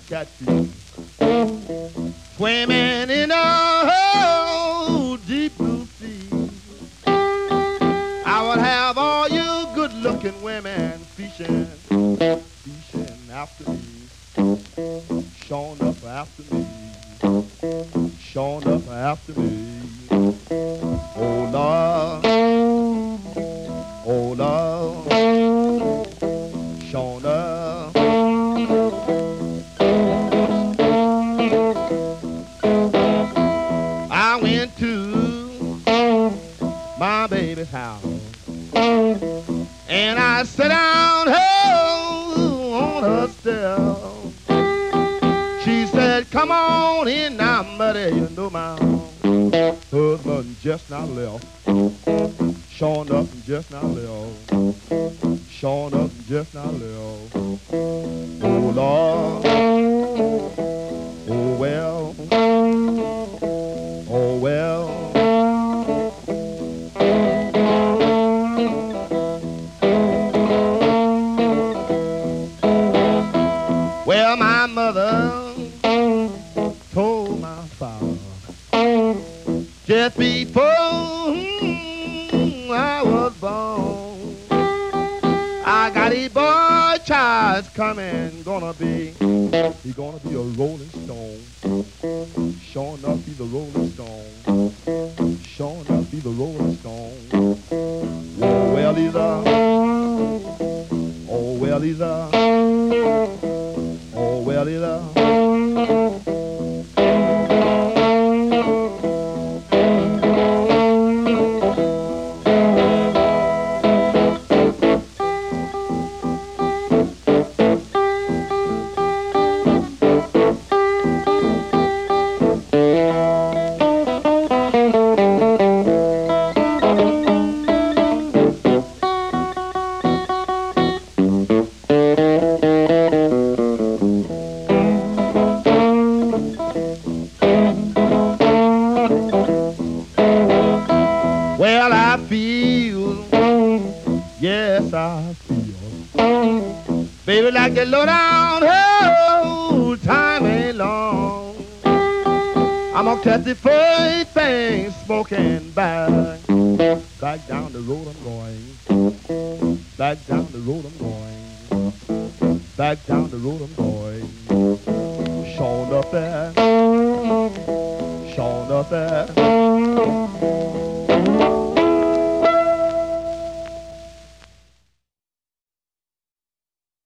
catfish swimming in a deep blue sea. I would have all you good-looking women fishing after me, showing up after me, showing up after me. Oh Lord, oh Lord, showing up. I went to my baby's house and I sat down on her step. She said, come on in now, buddy, you know my husband just now left. Showing up and just now left. Showing up and just now left. Oh Lord, oh well, oh well. Well, my mother told my father just before I was born, I got a boy child coming, he gonna be a rolling stone. Sure enough, he's a rolling stone. Sure enough, he's a rolling stone. Oh well, he's a, oh well, he's a, oh well, he's a. Well, I feel, yes, I feel, baby, like the low down, oh, time ain't long. I'm gonna catch the first thing smoking back down the road I'm going, back down the road I'm going, back down the road I'm going. Showing up there, showing up there.